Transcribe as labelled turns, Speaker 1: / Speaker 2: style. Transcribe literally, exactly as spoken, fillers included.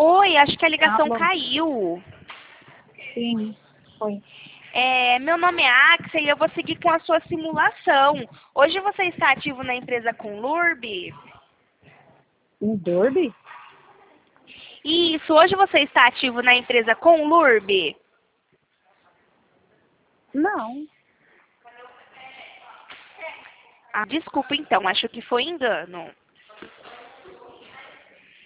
Speaker 1: Oi, acho que a ligação
Speaker 2: Alô?
Speaker 1: caiu.
Speaker 2: Sim, foi.
Speaker 1: É, meu nome é Axel e eu vou seguir com a sua simulação. Hoje você está ativo na empresa Conlurb?
Speaker 2: Um Dorby?
Speaker 1: Isso, hoje você está ativo na empresa Conlurb?
Speaker 2: Não.
Speaker 1: Ah, desculpa então, acho que foi engano.